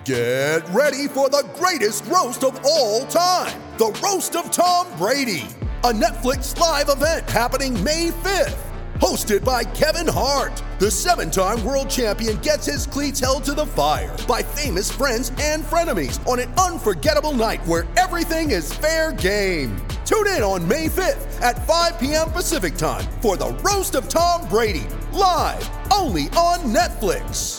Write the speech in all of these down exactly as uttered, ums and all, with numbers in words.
Get ready for the greatest roast of all time, the Roast of Tom Brady, a Netflix live event happening May fifth. Hosted by Kevin Hart, the seven-time world champion gets his cleats held to the fire by famous friends and frenemies on an unforgettable night where everything is fair game. Tune in on May fifth at five p.m. Pacific time for the Roast of Tom Brady, live only on Netflix.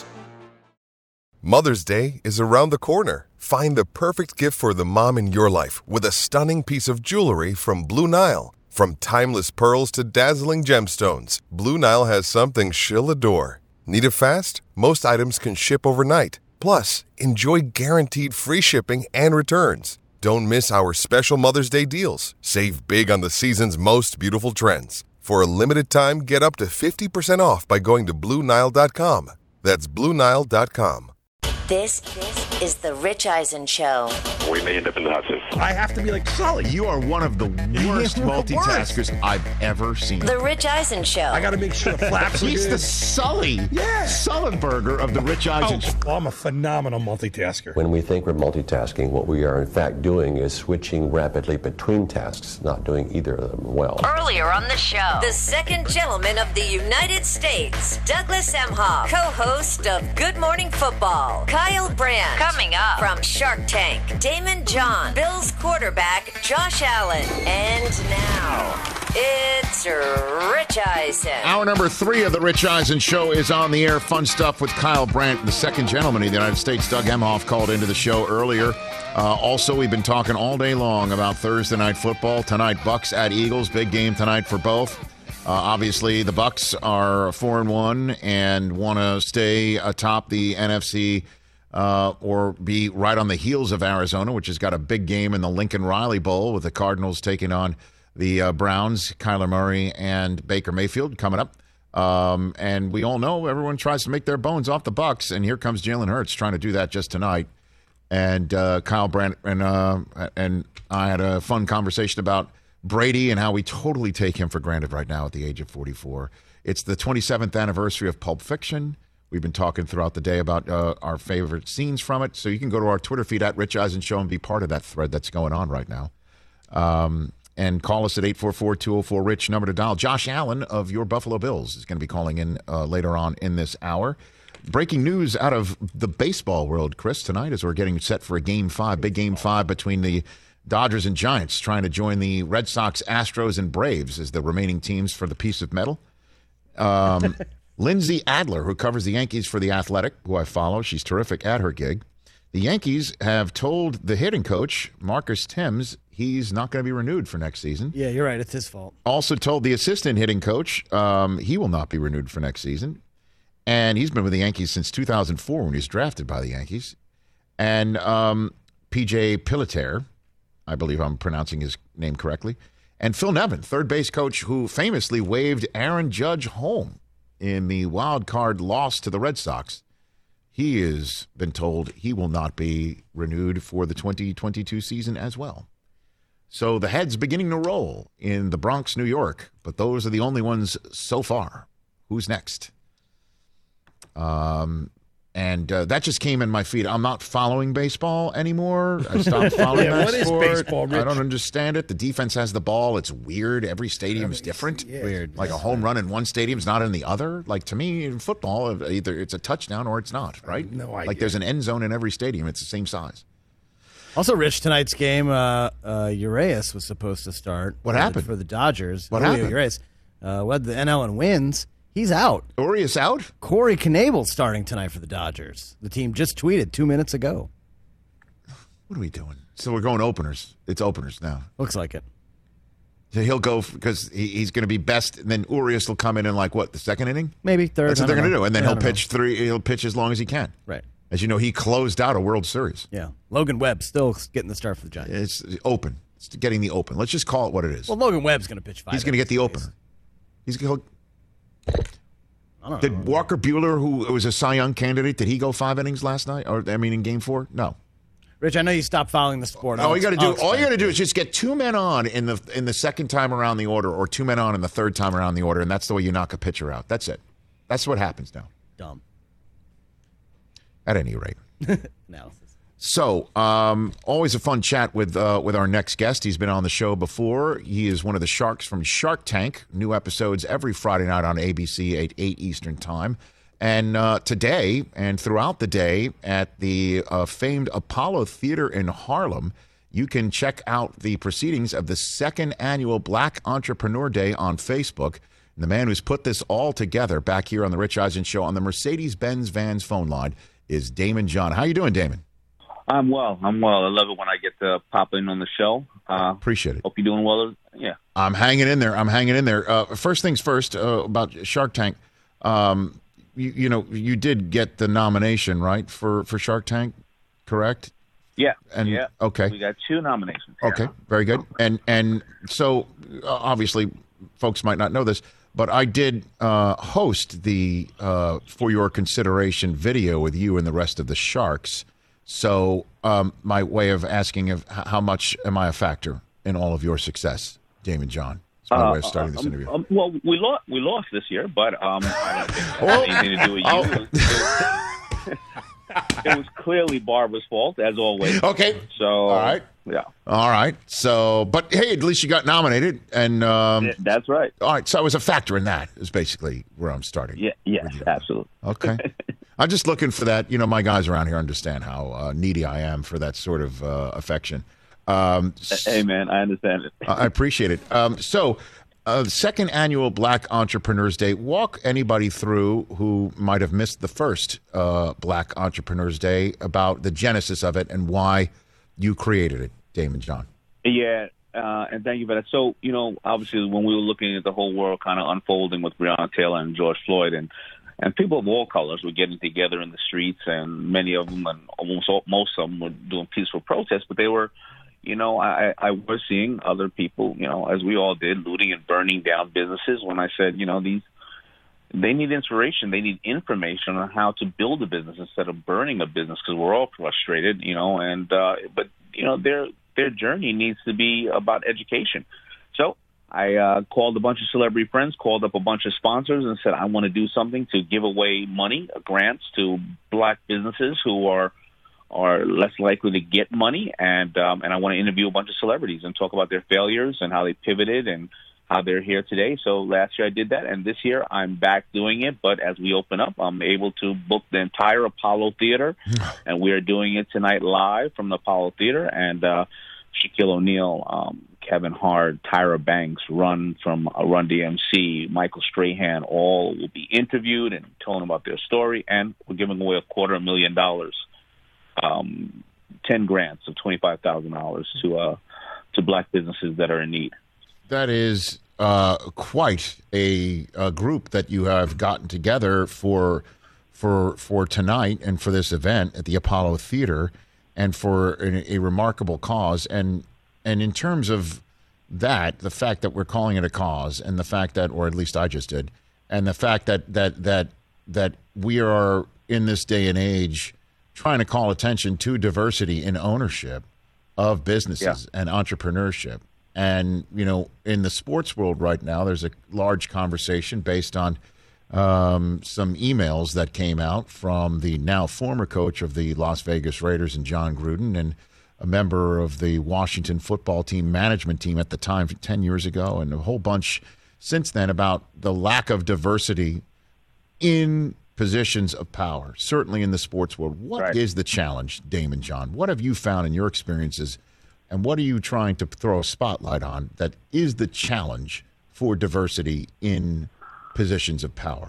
Mother's Day is around the corner. Find the perfect gift for the mom in your life with a stunning piece of jewelry from Blue Nile. From timeless pearls to dazzling gemstones, Blue Nile has something she'll adore. Need it fast? Most items can ship overnight. Plus, enjoy guaranteed free shipping and returns. Don't miss our special Mother's Day deals. Save big on the season's most beautiful trends. For a limited time, get up to fifty percent off by going to Blue Nile dot com. That's Blue Nile dot com. This, this is the Rich Eisen Show. We may end up in the hot seat. I have to be like, Sully. You are one of the worst multitaskers I've ever seen. The Rich Eisen Show. I got to make sure the flaps are He's good. the Sully. Yeah. Sullenberger of the Rich Eisen Show. Oh, I'm a phenomenal multitasker. When we think we're multitasking, what we are in fact doing is switching rapidly between tasks, not doing either of them well. Earlier on the show, the second gentleman of the United States, Douglas Emhoff, co-host of Good Morning Football. Kyle Brandt. Coming up from Shark Tank, Damon John, Bills quarterback Josh Allen. And now, it's Rich Eisen. Hour number three of the Rich Eisen Show is on the air. Fun stuff with Kyle Brandt, the second gentleman of the United States. Doug Emhoff called into the show earlier. Uh, also, we've been talking all day long about Thursday night football. Tonight, Bucks at Eagles. Big game tonight for both. Uh, obviously, the Bucks are four and one and want to stay atop the N F C Uh, or be right on the heels of Arizona, which has got a big game in the Lincoln Riley Bowl with the Cardinals taking on the uh, Browns, Kyler Murray and Baker Mayfield coming up. Um, and we all know everyone tries to make their bones off the Bucks, and here comes Jalen Hurts trying to do that just tonight. And uh, Kyle Brandt and uh, and I had a fun conversation about Brady and how we totally take him for granted right now at the age of forty-four. It's the twenty-seventh anniversary of Pulp Fiction. We've been talking throughout the day about uh, our favorite scenes from it. So you can go to our Twitter feed at Rich Eisen Show and be part of that thread that's going on right now. Um, and call us at eight four four, two oh four, RICH, number to dial. Josh Allen of your Buffalo Bills is going to be calling in uh, later on in this hour. Breaking news out of the baseball world, Chris, tonight as we're getting set for a game five, big game five between the Dodgers and Giants, trying to join the Red Sox, Astros, and Braves as the remaining teams for the piece of metal. Um Lindsay Adler, who covers the Yankees for The Athletic, who I follow, she's terrific at her gig. The Yankees have told the hitting coach, Marcus Thames, he's not going to be renewed for next season. Yeah, you're right. It's his fault. Also told the assistant hitting coach um, he will not be renewed for next season. And he's been with the Yankees since two thousand four when he was drafted by the Yankees. And um, P J Pilitaire, I believe I'm pronouncing his name correctly, and Phil Nevin, third base coach, who famously waved Aaron Judge home in the wild card loss to the Red Sox. He has been told he will not be renewed for the twenty twenty-two season as well. So the head's beginning to roll in the Bronx, New York, but those are the only ones so far. Who's next? Um, and uh, that just came in my feed. I'm not following baseball anymore. I stopped following yeah, that what sport. is baseball, Rich? I don't understand it. The defense has the ball. It's weird. Every stadium is different. Yeah. Weird. Like a home run in one stadium is not in the other. Like, to me, in football, either it's a touchdown or it's not, right? No idea. Like, there's an end zone in every stadium. It's the same size. Also, Rich, tonight's game, uh, uh, Urias was supposed to start. What for happened? The, for the Dodgers. What Julio happened? Urias uh, led the N L in wins. He's out. Urias out? Corey Knebel starting tonight for the Dodgers. The team just tweeted two minutes ago. What are we doing? So we're going openers. It's openers now. Looks like it. So he'll go because he, he's going to be best, and then Urias will come in in like what, the second inning? Maybe third. That's what they're going to do, and then Yeah, I he'll don't pitch three. He'll pitch as long as he can. Right. As you know, he closed out a World Series. Yeah. Logan Webb still getting the start for the Giants. It's open. It's getting the open. Let's just call it what it is. Well, Logan Webb's going to pitch five. He's going to get the opener. He's going to. I don't Did know. Walker Buehler, who was a Cy Young candidate, did he go five innings last night? Or I mean, in Game Four? No. Rich, I know you stopped following the sport. All I'll you got to ex- do, I'll all you got to explain do it. is just get two men on in the in the second time around the order, or two men on in the third time around the order, and that's the way you knock a pitcher out. That's it. That's what happens now. Dumb. at any rate. Analysis. So, um, always a fun chat with uh, with our next guest. He's been on the show before. He is one of the sharks from Shark Tank. New episodes every Friday night on A B C at eight Eastern Time. And uh, today and throughout the day at the uh, famed Apollo Theater in Harlem, you can check out the proceedings of the second annual Black Entrepreneur Day on Facebook. And the man who's put this all together back here on the Rich Eisen Show on the Mercedes-Benz Vans phone line is Damon John. How you doing, Damon? I'm well. I'm well. I love it when I get to pop in on the show. Uh, Appreciate it. Hope you're doing well. Yeah. I'm hanging in there. I'm hanging in there. Uh, first things first, uh, about Shark Tank. Um, you, you know, you did get the nomination, right, for, for Shark Tank, correct? Yeah. And, yeah. Okay. We got two nominations. Okay. Yeah. Very good. And and so, uh, obviously, folks might not know this, but I did uh, host the uh, For Your Consideration video with you and the rest of the Sharks. So um, my way of asking of how much am I a factor in all of your success, Damon John? It's my Uh, way of starting this um, interview. Um, well, we lost. We lost this year, but um, I don't think it had anything to do with you. Oh. It, was, it was clearly Barbara's fault, as always. Okay. So, all right. Yeah. All right. So, but hey, at least you got nominated, and um, Yeah, that's right. all right. So I was a factor in that. Is basically where I'm starting. Yeah. Yes. Absolutely. Okay. I'm just looking for that. You know, my guys around here understand how uh, needy I am for that sort of uh, affection. Um, Hey, man, I understand it. I appreciate it. Um, so, uh, second annual Black Entrepreneurs Day. Walk anybody through who might have missed the first uh, Black Entrepreneurs Day about the genesis of it and why you created it, Damon John. Yeah, uh, and thank you for that. So, you know, obviously, when we were looking at the whole world kind of unfolding with Breonna Taylor and George Floyd, and and people of all colors were getting together in the streets, and many of them, and almost all, most of them, were doing peaceful protests, but they were, you know, I, I was seeing other people, you know, as we all did, looting and burning down businesses. When I said, you know, these, they need inspiration, they need information on how to build a business instead of burning a business, because we're all frustrated, you know, and uh, but you know, their their journey needs to be about education. So I uh, called a bunch of celebrity friends, called up a bunch of sponsors, and said I want to do something to give away money, uh, grants to black businesses who are are less likely to get money, and um, and I want to interview a bunch of celebrities and talk about their failures and how they pivoted and how they're here today. So last year I did that, and this year I'm back doing it. But as we open up, I'm able to book the entire Apollo Theater, and we are doing it tonight live from the Apollo Theater. And uh, Shaquille O'Neal, um, Kevin Hart, Tyra Banks, Run from uh, Run D M C, Michael Strahan, all will be interviewed and telling about their story. And we're giving away a quarter of a million dollars, um, ten grants of twenty-five thousand dollars to uh, to black businesses that are in need. That is uh, quite a, a group that you have gotten together for for for tonight and for this event at the Apollo Theater, and for a, a remarkable cause. And and in terms of that, the fact that we're calling it a cause, and the fact that, or at least I just did, and the fact that that that that we are in this day and age trying to call attention to diversity in ownership of businesses yeah. and entrepreneurship. And, you know, in the sports world right now, there's a large conversation based on um, some emails that came out from the now former coach of the Las Vegas Raiders and John Gruden, and a member of the Washington football team management team at the time ten years ago, and a whole bunch since then about the lack of diversity in positions of power, certainly in the sports world. What right. is the challenge, Damon John? What have you found in your experiences? And what are you trying to throw a spotlight on that is the challenge for diversity in positions of power?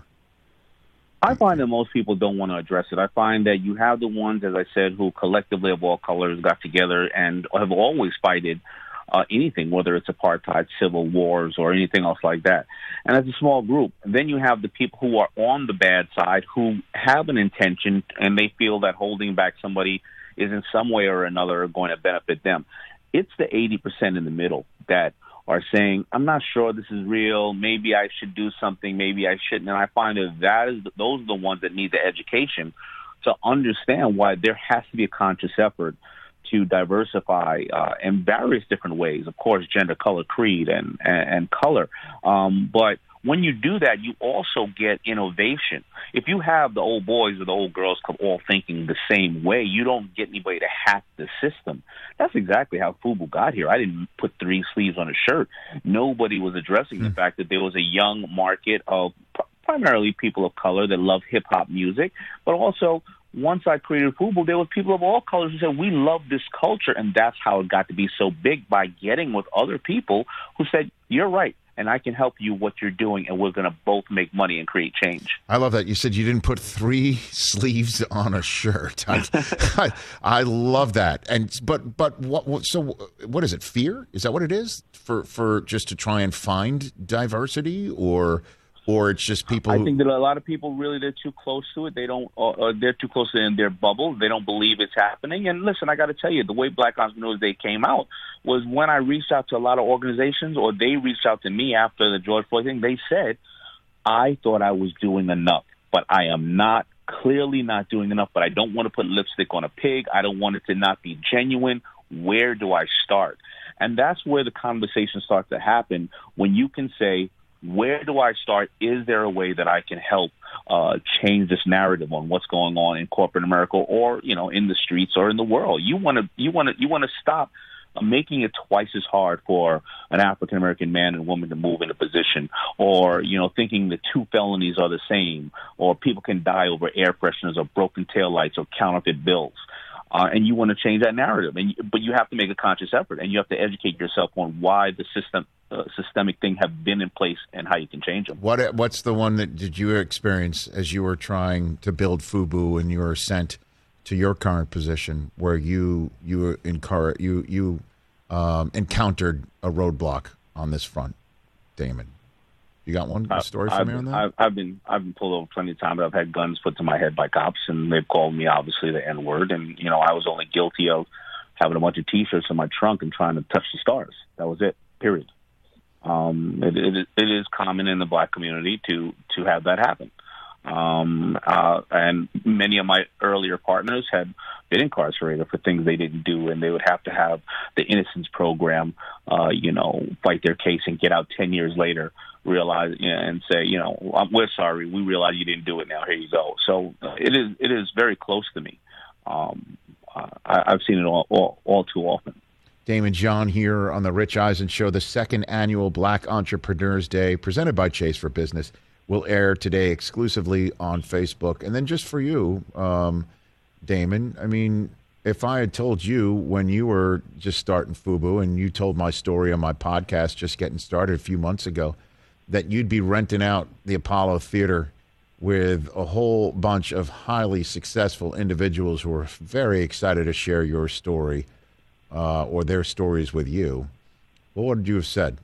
I find that most people don't want to address it. I find that you have the ones, as I said, who collectively of all colors got together and have always fighted uh, anything, whether it's apartheid, civil wars, or anything else like that. And as a small group. Then you have the people who are on the bad side who have an intention, and they feel that holding back somebody is in some way or another going to benefit them. It's the eighty percent in the middle that are saying, I'm not sure this is real, maybe I should do something, maybe I shouldn't. And I find that, that is, those are the ones that need the education to understand why there has to be a conscious effort to diversify uh, in various different ways. Of course, gender, color, creed, and, and, and color. Um, but when you do that, you also get innovation. If you have the old boys or the old girls club all thinking the same way, you don't get anybody to hack the system. That's exactly how FUBU got here. I didn't put three sleeves on a shirt. Nobody was addressing the fact that there was a young market of primarily people of color that love hip-hop music, but also once I created FUBU, there were people of all colors who said, we love this culture, and that's how it got to be so big, by getting with other people who said, you're right, and I can help you what you're doing, and we're going to both make money and create change. I love that. You said you didn't put three sleeves on a shirt. I, I, I love that. And but but what, what so what is it? Fear? Is that what it is? For for just to try and find diversity, or or it's just people I who... think that a lot of people really, they're too close to it. They don't, uh, they're too close in their bubble. They don't believe it's happening. And listen, I got to tell you, the way Black Entrepreneurs Day came out was when I reached out to a lot of organizations, or they reached out to me after the George Floyd thing. They said, I thought I was doing enough, but I am not, clearly not doing enough, but I don't want to put lipstick on a pig. I don't want it to not be genuine. Where do I start? And that's where the conversation starts to happen, when you can say, where do I start? Is there a way that I can help uh, change this narrative on what's going on in corporate America, or, you know, in the streets or in the world? You want to, you want to, you want to stop making it twice as hard for an African American man and woman to move in a position, or, you know, thinking the two felonies are the same, or people can die over air fresheners or broken taillights or counterfeit bills. Uh, and you want to change that narrative, and but you have to make a conscious effort, and you have to educate yourself on why the system, uh, systemic thing have been in place and how you can change them. What What's the one that did you experience as you were trying to build FUBU and you were sent to your current position, where you you were encouraged, you you um, encountered a roadblock on this front, Damon? You got one a story for I've, me on that? I've, I've been I've been pulled over plenty of times. I've had guns put to my head by cops, and they've called me obviously the N word. And you know, I was only guilty of having a bunch of T-shirts in my trunk and trying to touch the stars. That was it. Period. Um, it, it, it is common in the black community to to have that happen. Um, uh, and many of my earlier partners had been incarcerated for things they didn't do, and they would have to have the Innocence Program, uh, you know, fight their case and get out ten years later, realize, you know, and say, you know, we're sorry, we realize you didn't do it. Now here you go. So uh, it is it is very close to me. Um, uh, I, I've seen it all, all all too often. Damon John here on the Rich Eisen Show. The second annual Black Entrepreneurs Day, presented by Chase for Business, will air today exclusively on Facebook. And then just for you, um, Damon, I mean, if I had told you when you were just starting FUBU, and you told my story on my podcast just getting started a few months ago, that you'd be renting out the Apollo Theater with a whole bunch of highly successful individuals who are very excited to share your story uh, or their stories with you, what would you have said?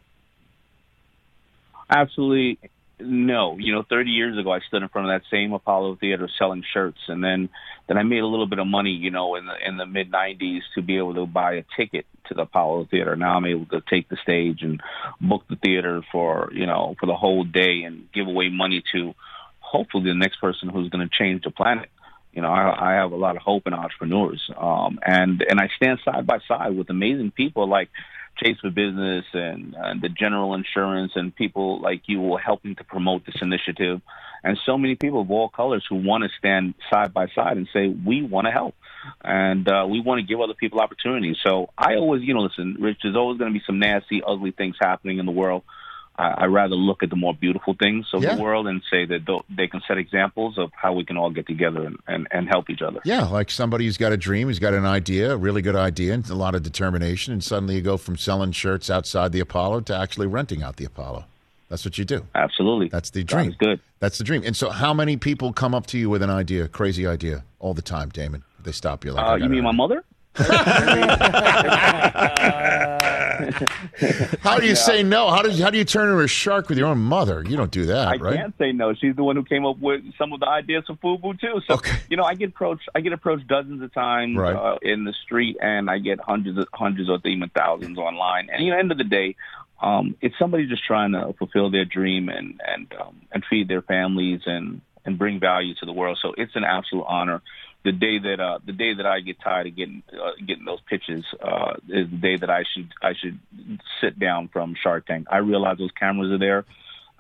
Absolutely no. You know, thirty years ago, I stood in front of that same Apollo Theater selling shirts, and then, then I made a little bit of money, you know, in the in the mid nineties to be able to buy a ticket to the Apollo Theater. Now I'm able to take the stage and book the theater for, you know, for the whole day and give away money to hopefully the next person who's going to change the planet. You know, I, I have a lot of hope in entrepreneurs, um, and and I stand side by side with amazing people like Chase for Business and, and the General Insurance, and people like you who are helping to promote this initiative, and so many people of all colors who want to stand side by side and say, we want to help, and uh, we want to give other people opportunities. So I always, you know, listen, Rich, there's always going to be some nasty, ugly things happening in the world. I rather look at the more beautiful things of yeah. the world and say that they can set examples of how we can all get together and, and, and help each other. Yeah, like somebody who's got a dream, who's got an idea, a really good idea, and a lot of determination, and suddenly you go from selling shirts outside the Apollo to actually renting out the Apollo. That's what you do. Absolutely. That's the dream. That's good. That's the dream. And so how many people come up to you with an idea, crazy idea, all the time, Damon? They stop you like, uh, you mean my mother? How do you say no? How do you, how do you turn her a shark with your own mother? You don't do that, I right? I can't say no. She's the one who came up with some of the ideas for FUBU too. So okay. you know, I get approached. I get approached dozens of times right. uh, in the street, and I get hundreds, of, hundreds, or even thousands online. And you know, at the end of the day, um, it's somebody just trying to fulfill their dream and and um, and feed their families and and bring value to the world. So it's an absolute honor. The day that uh, the day that I get tired of getting uh, getting those pitches uh, is the day that I should I should sit down from Shark Tank. I realize those cameras are there,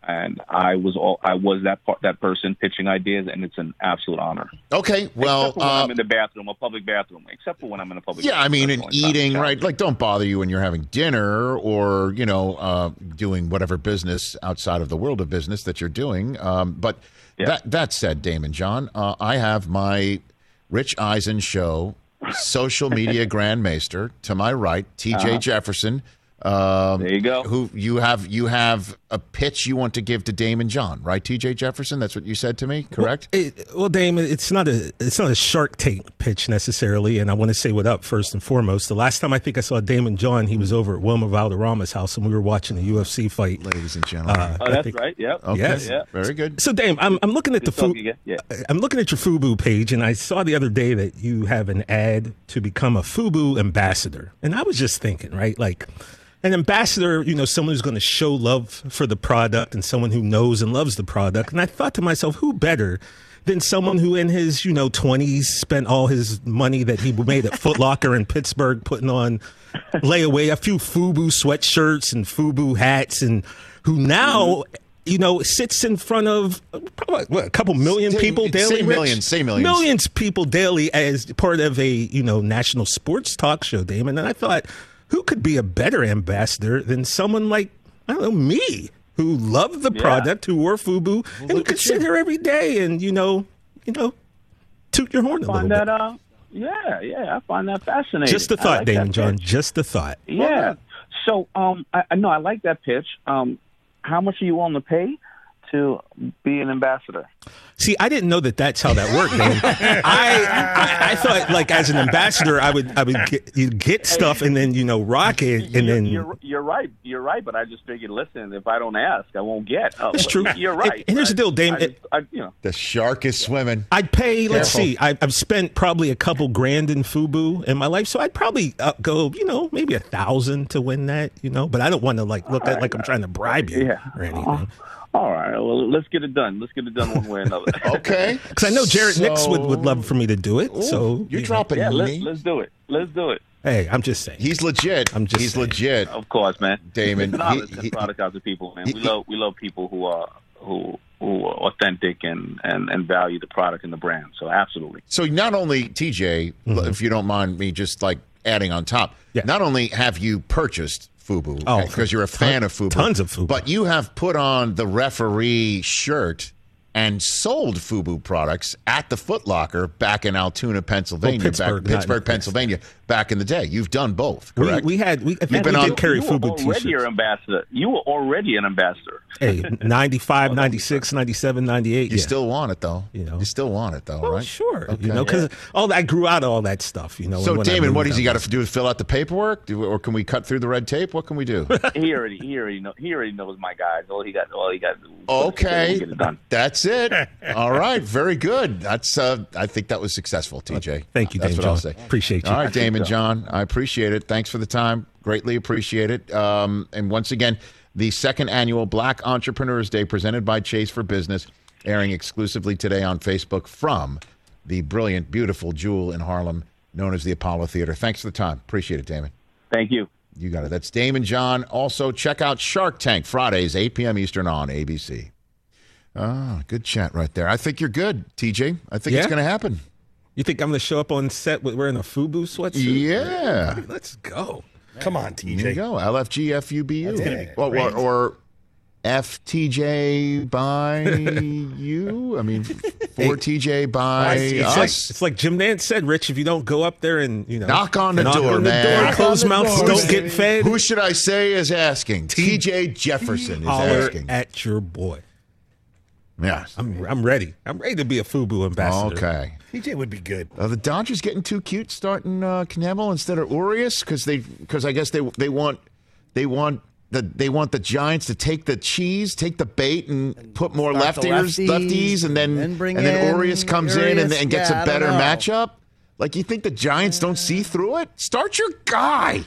And I was all I was that part, that person pitching ideas, and it's an absolute honor. Okay, well, except for when uh, I'm in the bathroom, a public bathroom, except for when I'm in a public. yeah, I mean, bathroom. and eating, right? Like, don't bother you when you're having dinner or you know uh, doing whatever business outside of the world of business that you're doing. Um, but Yeah. that that said, Damon John, uh, I have my Rich Eisen show social media grandmaster to my right, T J Uh-huh. Jefferson. Um, There you go. Who you have? You have a pitch you want to give to Damon John, right? T J Jefferson. That's what you said to me, correct? Well, it, well, Damon, it's not a it's not a Shark Tank pitch necessarily, and I want to say what up first and foremost. The last time I think I saw Damon John, he was over at Wilmer Valderrama's house, and we were watching a U F C fight. Ladies and gentlemen, Uh, Oh, I that's think- right. Yep. okay, yes. Yeah. very good. So, Dame, I'm I'm looking at the Good talking food. again. Yeah. I'm looking at your FUBU page, and I saw the other day that you have an ad to become a FUBU ambassador, and I was just thinking, right, like. An ambassador, you know, someone who's going to show love for the product and someone who knows and loves the product. And I thought to myself, who better than someone who in his, you know, twenties spent all his money that he made at Foot Locker in Pittsburgh putting on layaway a few FUBU sweatshirts and FUBU hats, and who now, you know, sits in front of probably, what, a couple million Say- people daily. say Rich? millions, say millions. Millions people daily as part of a, you know, national sports talk show, Damon. And I thought, who could be a better ambassador than someone like, I don't know, me, who loved the Yeah. product, who wore FUBU, and who look could at sit you. here every day and, you know, you know, toot your horn a little Find bit. that uh, yeah, yeah, I find that fascinating. Just a I thought, like Damon that John. pitch. Just a thought. Yeah. So, um, I, I know I like that pitch. Um, how much are you willing to pay to be an ambassador? See, I didn't know that that's how that worked, man. I, I I thought like as an ambassador, I would I would get you get stuff and then you know rock it and you're, then you're you're right. You're right. But I just figured, listen, if I don't ask, I won't get. Oh, That's true. You're right. And- and here's the deal, Dame. I, just, I, you know, The shark is swimming. I'd pay. Let's Careful. see. I, I've spent probably a couple grand in FUBU in my life, so I'd probably uh, go, you know, maybe a thousand to win that, you know. But I don't want to like look at like I'm trying to bribe you Yeah. or anything. all right. Well, let's get it done. Let's get it done one way or another. Okay, Because I know Jared Nix So- would, would love for me to do it. Ooh, So you're you know. dropping Yeah. Let's me. let's do it. Let's do it. Hey, I'm just saying. He's legit. I'm just He's saying. legit. Of course, man. Damon, It's an honor he- to he- product out to people, man. he- We love we love people who are who who are authentic and, and, and value the product and the brand. So absolutely. So not only T J, if you don't mind me just like adding on top, Mm-hmm. Yeah. not only have you purchased FUBU Oh, because you're a fan ton- of FUBU, tons of FUBU. but you have put on the referee shirt and sold FUBU products at the Foot Locker back in Altoona, Pennsylvania, Well, Pittsburgh, back, not- Pittsburgh, Pennsylvania, back in the day. You've done both, we, correct? we had we, in fact, been we on- did carry you were FUBU already t-shirts. an ambassador. You were already an ambassador. Hey, ninety-five, ninety-six, ninety-seven, ninety-eight. you yeah. still want it though. You know. you still want it though, Well, right? sure. Okay. You know, because all that, I grew out of all that stuff. You know. So, when I Damon, what moved does he out got to do? Fill out the paperwork, do, or can we cut through the red tape? What can we do? he already he already know he already knows my guys. All he got all he got. Okay, Get it done. that's it. All right, very good. That's uh, I think that was successful, T J. Thank you, That's Dame what I'll John. say. Appreciate you. All right, Damon John, I appreciate it. Thanks for the time. Greatly appreciate it. Um, and once again, the second annual Black Entrepreneurs Day presented by Chase for Business, airing exclusively today on Facebook from the brilliant, beautiful Jewel in Harlem, known as the Apollo Theater. Thanks for the time. Appreciate it, Damon. Thank you. You got it. That's Damon John. Also, check out Shark Tank Fridays, eight p.m. Eastern on A B C. Ah, good chat right there. I think you're good, T J. I think it's Yeah? going to happen. You think I'm going to show up on set with wearing a FUBU sweatshirt? Yeah. Let's go. Come on, T There you J. go. L F G F U B U. That's gonna be Or, or, great. or F T J by you. I mean, for T J by see. It's us. like it's like Jim Nance said, Rich. If you don't go up there and you know Knock on the knock door, on the man. door, Knock closed on the mouths door, don't baby. get fed. Who should I say is asking? T J Jefferson is Holler asking. at your boy. Yes. I'm I'm ready. I'm ready to be a FUBU ambassador. Okay. T J would be good. Are the Dodgers getting too cute starting uh, Knebel instead of Urias? Because they, because I guess they they want they want the they want the Giants to take the cheese, take the bait, and put more Start the leftiers, lefties, lefties, and then and then and bring then in Urias comes in and, Urias. and gets Yeah, a I better don't know. matchup. Like, you think the Giants don't see through it? Start your guy.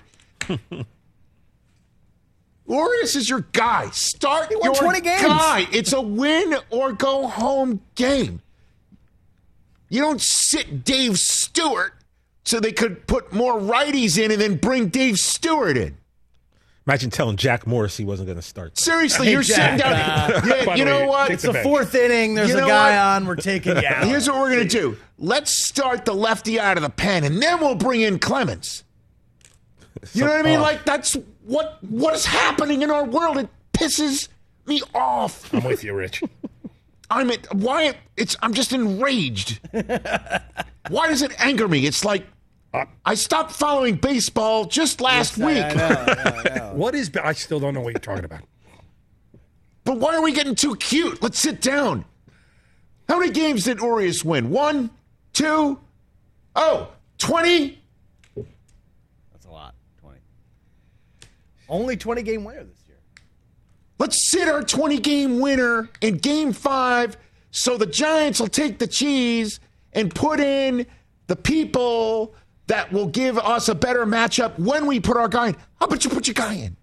Urias is your guy. Start won your twenty games. guy. It's a win or go home game. You don't sit Dave Stewart so they could put more righties in and then bring Dave Stewart in. Imagine telling Jack Morris he wasn't going to start. Seriously, Hey, you're Jack, sitting down. uh, yeah, by you the know way, what? take It's the bench. fourth inning. There's You a know guy what? on. We're taking you out. Here's what we're going to do. Let's start the lefty out of the pen, and then we'll bring in Clemens. You know what I mean? Oh. Like, that's what what is happening in our world. It pisses me off. I'm with you, Rich. I'm at, why it's I'm just enraged. Why does it anger me? It's like I stopped following baseball just last week. I know, I know, I know. What is? I still don't know what you're talking about. But why are we getting too cute? Let's sit down. How many games did Urias win? One, two, oh, twenty? That's a lot. twenty. Only twenty game winner this year. Let's sit our twenty-game winner in game five so the Giants will take the cheese and put in the people that will give us a better matchup when we put our guy in. How about you put your guy in?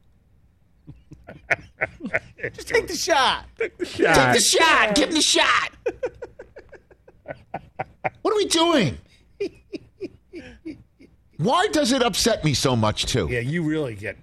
Just take the shot. Take the shot. Give him the shot. What are we doing? Why does it upset me so much, too? Yeah, you really get.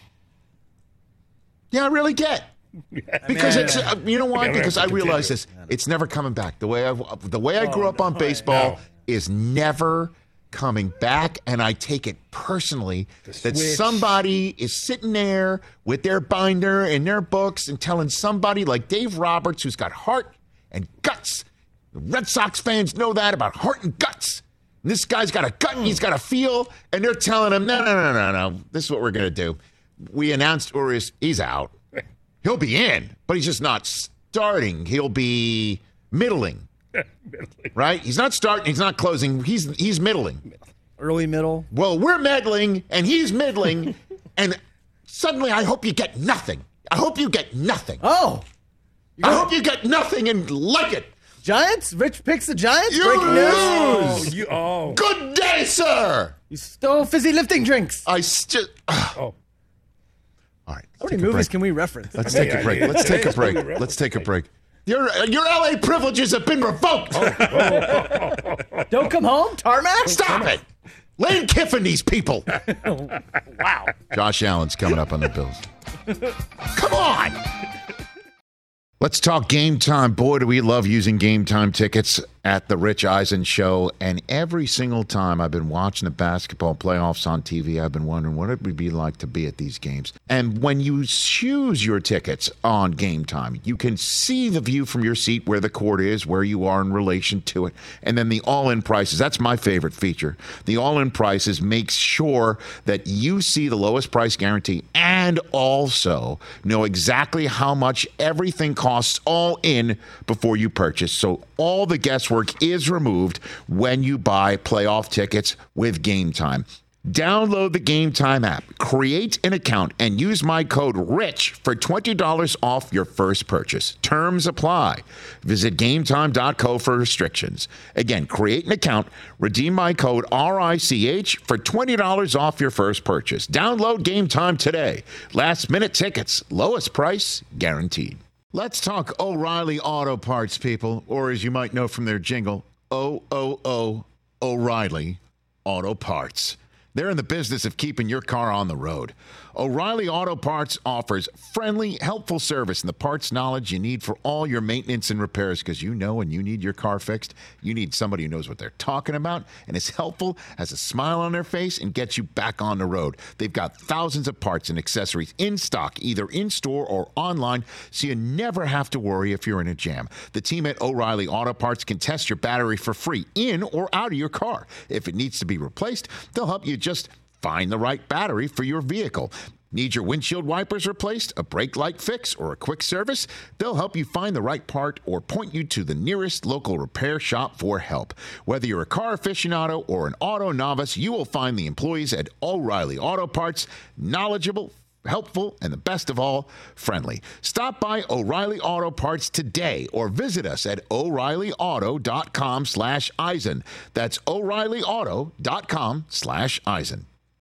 Yeah, I really get. Because I mean, it's I- uh, you know why? Yeah, we Because have I to realize continue. this. It's never coming back. The way I the way I grew up on baseball no. is never coming back, and I take it personally that switch. somebody is sitting there with their binder and their books and telling somebody like Dave Roberts, who's got heart and guts. The Red Sox fans know that about heart and guts. And this guy's got a gut and he's got a feel, and they're telling him, no, no, no, no, no. This is what we're going to do. We announced Urias, he's out. He'll be in, but he's just not starting. He'll be middling, right? He's not starting. He's not closing. He's he's middling. Early middle. Well, we're meddling, and he's middling, and suddenly I hope you get nothing. I hope you get nothing. Oh, I hope you get nothing and like it. Giants. Rich picks the Giants. You Breaking news. Oh, lose. you. Oh. Good day, sir. You stole fizzy lifting drinks. I still. Oh. All right. How let's many take a movies break. can we reference? Let's take a break. Let's take a break. Let's take a break. Your your L A privileges have been revoked. Don't come home. Tarmac. Stop it. Lane Kiffin these people. Wow. Josh Allen's coming up on the Bills. Come on. Let's talk Game Time. Boy, do we love using Game Time tickets at the Rich Eisen Show. And every single time I've been watching the basketball playoffs on T V, I've been wondering what it would be like to be at these games. And when you choose your tickets on Game Time, you can see the view from your seat where the court is, where you are in relation to it. And then the all-in prices. That's my favorite feature. The all-in prices makes sure that you see the lowest price guarantee and also know exactly how much everything costs all in before you purchase. So all the guesswork is removed when you buy playoff tickets with Game Time. Download the Game Time app, create an account, and use my code RICH for twenty dollars off your first purchase. Terms apply. Visit game time dot co for restrictions. Again, create an account, redeem my code R I C H for twenty dollars off your first purchase. Download Game Time today. Last minute tickets, lowest price guaranteed. Let's talk O'Reilly Auto Parts, people, or as you might know from their jingle, O O O O'Reilly Auto Parts. They're in the business of keeping your car on the road. O'Reilly Auto Parts offers friendly, helpful service and the parts knowledge you need for all your maintenance and repairs, because you know when you need your car fixed, you need somebody who knows what they're talking about and is helpful, has a smile on their face, and gets you back on the road. They've got thousands of parts and accessories in stock, either in-store or online, so you never have to worry if you're in a jam. The team at O'Reilly Auto Parts can test your battery for free in or out of your car. If it needs to be replaced, they'll help you just find the right battery for your vehicle. Need your windshield wipers replaced, a brake light fix, or a quick service? They'll help you find the right part or point you to the nearest local repair shop for help. Whether you're a car aficionado or an auto novice, you will find the employees at O'Reilly Auto Parts knowledgeable, helpful, and the best of all, friendly. Stop by O'Reilly Auto Parts today or visit us at O'Reilly Auto dot com slash Eisen. That's O'Reilly Auto dot com slash Eisen.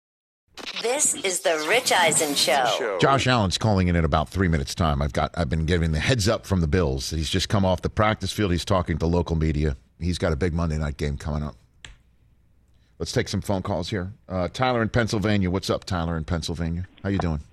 This is the Rich Eisen Show. Josh Allen's calling in in about three minutes' time. I've got I've been giving the heads up from the Bills. He's just come off the practice field. He's talking to local media. He's got a big Monday night game coming up. Let's take some phone calls here. Uh, Tyler in Pennsylvania. What's up, Tyler in Pennsylvania? How you doing?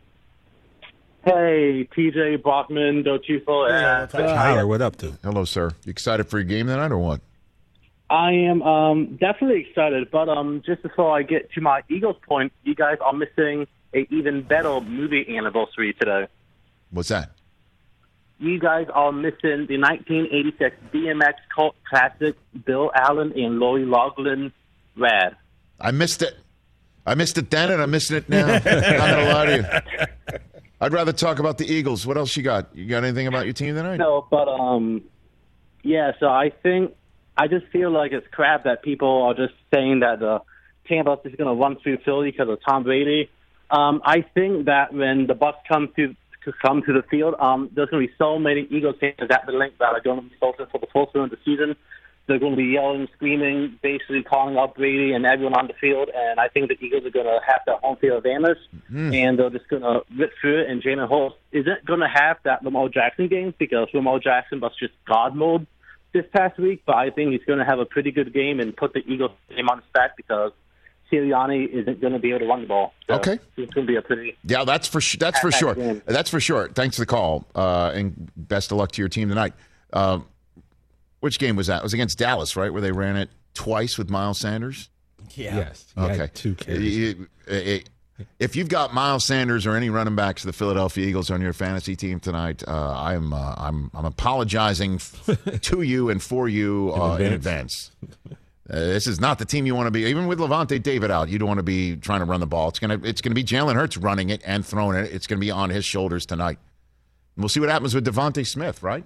Hey, T J Brockman, Do Chifo. Uh, Tyler, what up, dude? Hello, sir. You excited for your game tonight or what? I am um, definitely excited, but um, just before I get to my Eagles point, you guys are missing an even better movie anniversary today. What's that? You guys are missing the nineteen eighty-six B M X cult classic Bill Allen and Lori Loughlin, Rad. I missed it. I missed it then, and I'm missing it now. I'm not going to lie to you. I'd rather talk about the Eagles. What else you got? You got anything about your team tonight? No, but um, yeah. So I think I just feel like it's crap that people are just saying that the Tampa is going to run through Philly because of Tom Brady. Um, I think that when the Bucs come to to come to the field, um, there's going to be so many Eagles fans at the link that are going to be social for the first round of the season. They're going to be yelling, screaming, basically calling out Brady and everyone on the field. And I think the Eagles are going to have that home field advantage, mm. and they're just going to rip through it. And Jalen Hurts isn't going to have that Lamar Jackson game because Lamar Jackson was just God mode this past week. But I think he's going to have a pretty good game and put the Eagles game on his back because Sirianni isn't going to be able to run the ball. So okay, it's going to be a pretty yeah. That's for sh- that's for sure. Game. That's for sure. Thanks for the call, uh, and best of luck to your team tonight. Uh, Which game was that? It was against Dallas, right, where they ran it twice with Miles Sanders? Yeah. Yes. Okay. Two carries. If you've got Miles Sanders or any running backs of the Philadelphia Eagles on your fantasy team tonight, uh, I'm uh, I'm I'm apologizing to you and for you uh, in advance. Uh, this is not the team you want to be. Even with Levante David out, you don't want to be trying to run the ball. It's gonna it's gonna be Jalen Hurts running it and throwing it. It's gonna be on his shoulders tonight. And we'll see what happens with Devontae Smith, right?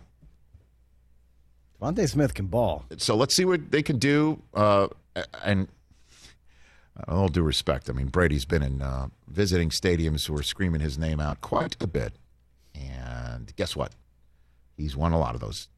Devontae Smith can ball. So let's see what they can do. Uh, and all due respect, I mean, Brady's been in uh, visiting stadiums who are screaming his name out quite a bit. And guess what? He's won a lot of those.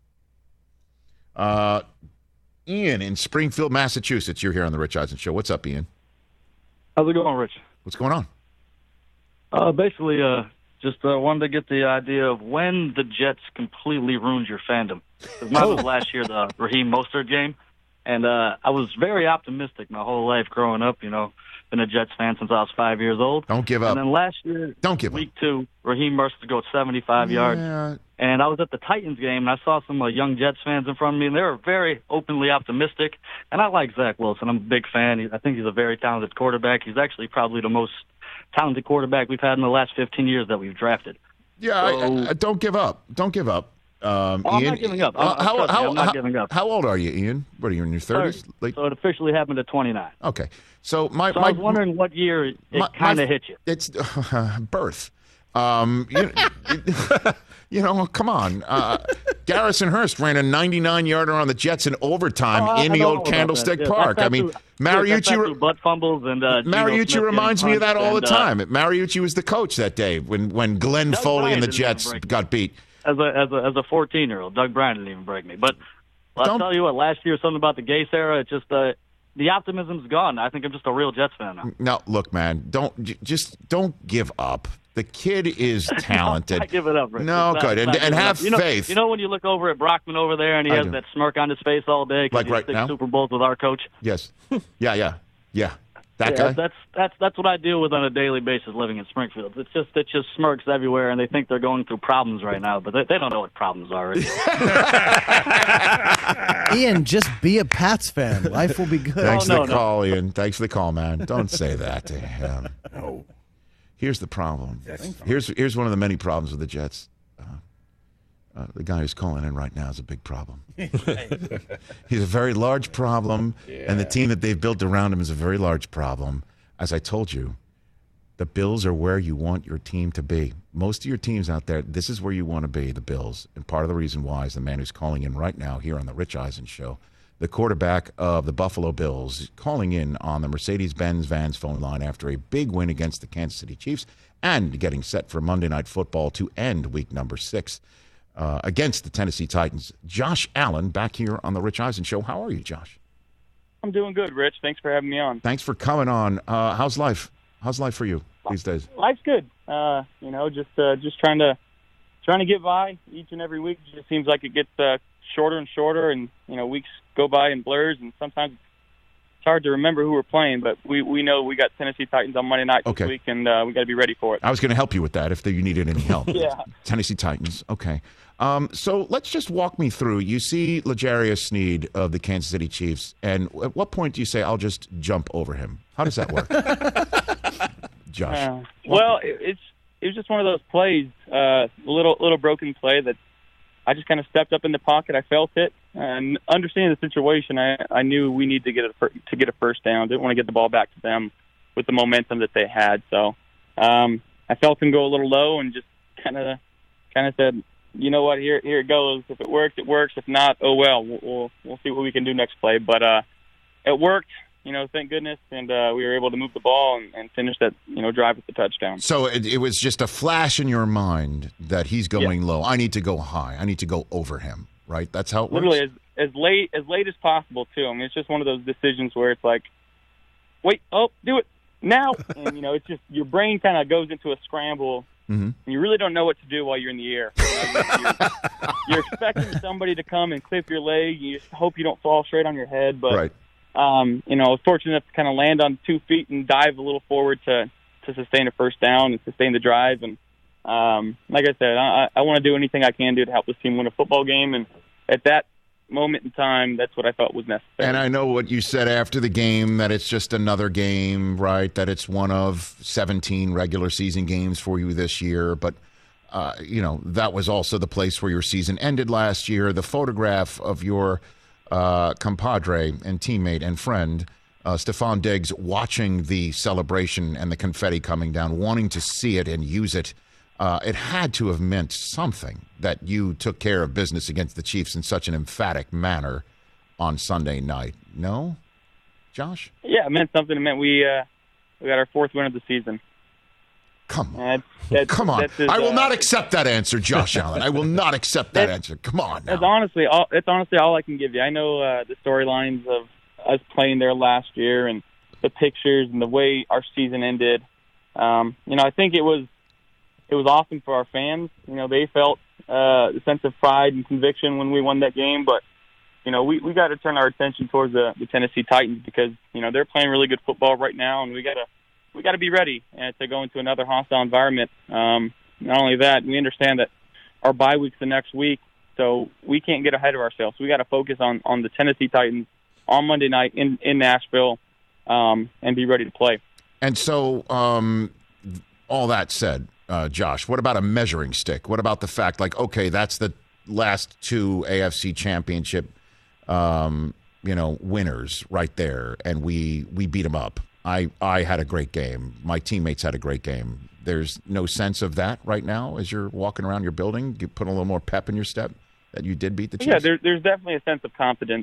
Uh, Ian in Springfield, Massachusetts. You're here on the Rich Eisen Show. What's up, Ian? How's it going, Rich? What's going on? Uh, basically, uh, just uh, wanted to get the idea of when the Jets completely ruined your fandom. Because mine was last year, the Raheem Mostert game. And uh, I was very optimistic my whole life growing up, you know. Been a Jets fan since I was five years old. Don't give up. And then last year, Don't give week up. two, Raheem Mostert go seventy-five yeah. yards. And I was at the Titans game, and I saw some uh, young Jets fans in front of me, and they were very openly optimistic. And I like Zach Wilson. I'm a big fan. He, I think he's a very talented quarterback. He's actually probably the most talented quarterback we've had in the last fifteen years that we've drafted. Yeah, so, I, I, don't give up. Don't give up. Um, oh, I'm Ian, not giving up. Uh, I'm, how, how, I'm not how, giving up. How old are you, Ian? What are you, in your thirties? Late? So it officially happened at twenty-nine. Okay. So my, so my I was wondering what year it kind of hit you. It's uh, birth. Um, you, you know, come on. Uh, Garrison Hurst ran a ninety-nine yarder on the Jets in overtime oh, in the old Candlestick yeah, Park. I mean, Mariucci, yeah, butt fumbles and uh, Mariucci reminds me of that all and, the time. Uh, Mariucci was the coach that day when, when Glenn Doug Foley Bryan and the Jets got beat. As a as a as a fourteen year old, Doug Bryan didn't even break me. But I'll don't, tell you what, last year something about the Gase era. It's just uh, the optimism's gone. I think I'm just a real Jets fan now. No, look, man, don't j- just don't give up. The kid is talented. no, give it up, Rick. No, not, good, and, and have you know, faith. You know when you look over at Brockman over there and he I has do. that smirk on his face all day because like he's right six now? Super Bowls with our coach. Yes. Yeah, yeah, yeah. That yeah, guy. That's that's that's what I deal with on a daily basis living in Springfield. It's just it just smirks everywhere, and they think they're going through problems right now, but they, they don't know what problems are. Ian, just be a Pats fan. Life will be good. Thanks oh, for no, the no. call, Ian. Thanks for the call, man. Don't say that to him. No. Here's the problem. That's Here's here's one of the many problems with the Jets. Uh, uh, the guy who's calling in right now is a big problem. He's a very large problem, yeah. and the team that they've built around him is a very large problem. As I told you, the Bills are where you want your team to be. Most of your teams out there, this is where you want to be, the Bills. And part of the reason why is the man who's calling in right now here on the Rich Eisen Show, the quarterback of the Buffalo Bills, calling in on the Mercedes-Benz Vans phone line after a big win against the Kansas City Chiefs and getting set for Monday Night Football to end week number six uh, against the Tennessee Titans. Josh Allen back here on the Rich Eisen Show. How are you, Josh? I'm doing good, Rich. Thanks for having me on. Thanks for coming on. Uh, how's life? How's life for you these days? Life's good. Uh, you know, just uh, just trying to trying to get by each and every week. It just seems like it gets uh, shorter and shorter, and you know, weeks go by in blurs, and sometimes it's hard to remember who we're playing, but we, we know we got Tennessee Titans on Monday night Okay. this week, and uh, we got to be ready for it. I was going to help you with that if you needed any help. Yeah. Tennessee Titans. Okay. Um, so let's just walk me through. You see L'Jarius Sneed of the Kansas City Chiefs, and at what point do you say, I'll just jump over him? How does that work? Josh. Uh, well, it, it's it was just one of those plays, uh, little little broken play that I just kind of stepped up in the pocket. I felt it, and understanding the situation, I, I knew we needed to get a fir- to get a first down. Didn't want to get the ball back to them with the momentum that they had. So um, I felt him go a little low, and just kind of kind of said, you know what, here here it goes. If it works, it works. If not, oh well. We'll we'll, we'll see what we can do next play. But uh, it worked. You know, thank goodness, and uh, we were able to move the ball and, and finish that, you know, drive with the touchdown. So it, it was just a flash in your mind that he's going Yeah. low. I need to go high. I need to go over him, right? That's how it Literally works? as as late as late as possible too. I mean, it's just one of those decisions where it's like, wait, oh, do it now, and you know, it's just your brain kind of goes into a scramble, Mhm. and you really don't know what to do while you're in the air. You know, you're, you're expecting somebody to come and clip your leg. You just hope you don't fall straight on your head, but. Right. Um, you know, I was fortunate enough to kind of land on two feet and dive a little forward to, to sustain a first down and sustain the drive. And um, like I said, I, I want to do anything I can do to help this team win a football game. And at that moment in time, that's what I felt was necessary. And I know what you said after the game, that it's just another game, right? That it's one of seventeen regular season games for you this year. But, uh, you know, that was also the place where your season ended last year. The photograph of your uh, compadre and teammate and friend, uh, Stephon Diggs, watching the celebration and the confetti coming down, wanting to see it and use it. Uh, it had to have meant something that you took care of business against the Chiefs in such an emphatic manner on Sunday night. No, Josh? Yeah, it meant something. It meant we uh, we got our fourth win of the season. Come on, that's, that's, Come on. That's his, I will uh, not accept that answer, Josh Allen. I will not accept that answer. Come on now. That's honestly all. That's honestly all I can give you. I know uh, the storylines of us playing there last year and the pictures and the way our season ended. Um, you know, I think it was it was awesome for our fans. You know, they felt uh, a sense of pride and conviction when we won that game. But you know, we we got to turn our attention towards the, the Tennessee Titans because you know they're playing really good football right now, and we got to. We got to be ready uh, to go into another hostile environment. Um, not only that, we understand that our bye week's the next week, so we can't get ahead of ourselves. We got to focus on, on the Tennessee Titans on Monday night in, in Nashville um, and be ready to play. And so, um, all that said, uh, Josh, what about a measuring stick? What about the fact, like, okay, that's the last two A F C championship, um, you know, winners right there, and we we beat them up. I, I had a great game. My teammates had a great game. There's no sense of that right now as you're walking around your building? You put a little more pep in your step that you did beat the Chiefs? Yeah, there, there's definitely a sense of confidence.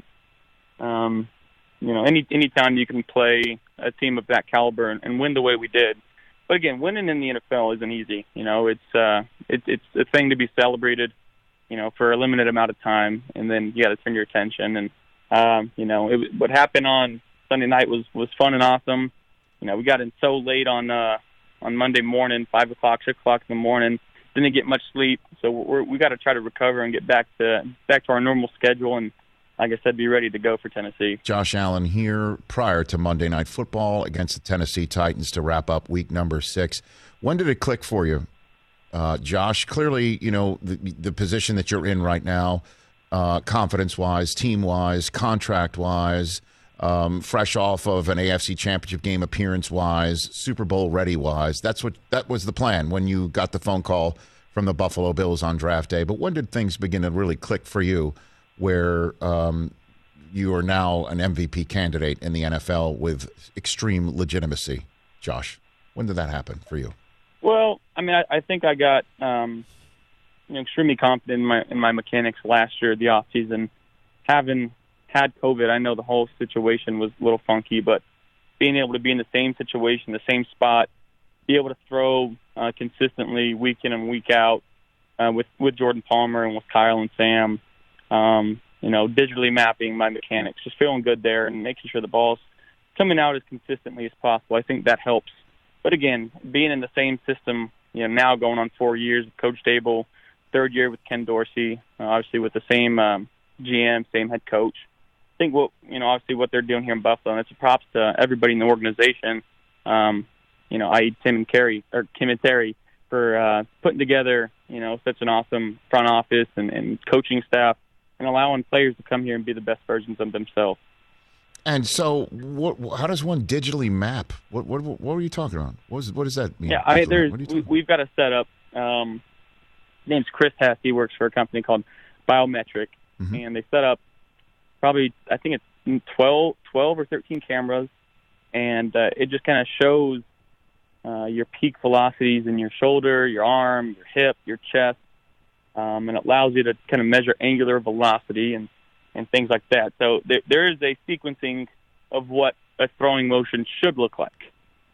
Um, you know, any any time you can play a team of that caliber and, and win the way we did. But again, winning in the N F L isn't easy. You know, it's uh, it, it's a thing to be celebrated, you know, for a limited amount of time, and then you got to turn your attention. And um, you know, it, what happened on Sunday night was, was fun and awesome. You know, we got in so late on uh, on Monday morning, five o'clock, six o'clock in the morning. Didn't get much sleep, so we're, we got to try to recover and get back to back to our normal schedule. And like I said, be ready to go for Tennessee. Josh Allen here prior to Monday Night Football against the Tennessee Titans to wrap up week number six. When did it click for you, uh, Josh? Clearly, you know, the, the position that you're in right now, uh, confidence-wise, team-wise, contract-wise, um, fresh off of an A F C Championship game appearance-wise, Super Bowl ready-wise. That's what that was the plan when you got the phone call from the Buffalo Bills on draft day. But when did things begin to really click for you where um, you are now an M V P candidate in the N F L with extreme legitimacy, Josh? When did that happen for you? Well, I mean, I, I think I got um, you know, extremely confident in my in my mechanics last year, the off season. Having had COVID, I know the whole situation was a little funky, but being able to be in the same situation, the same spot, be able to throw uh, consistently week in and week out uh, with with Jordan Palmer and with Kyle and Sam. Um, you know, digitally mapping my mechanics, just feeling good there and making sure the ball's coming out as consistently as possible. I think that helps. But again, being in the same system, you know, now going on four years with Coach Dable, third year with Ken Dorsey, uh, obviously with the same um, G M, same head coach. think what you know, obviously what they're doing here in Buffalo, and it's a props to everybody in the organization. Um, you know, that is. Tim and Carey or Kim and Terry for uh, putting together, you know, such an awesome front office and, and coaching staff, and allowing players to come here and be the best versions of themselves. And so, what, how does one digitally map? What what what were you talking about? What, is, what does that mean? Yeah, I mean, there's What are you we, talking we've got a setup. Um, his name's Chris Hess. He works for a company called Biometric, Mm-hmm. and they set up probably I think it's twelve, twelve or thirteen cameras, and uh, it just kind of shows uh, your peak velocities in your shoulder, your arm, your hip, your chest, um, and it allows you to kind of measure angular velocity and, and things like that. So there, there is a sequencing of what a throwing motion should look like.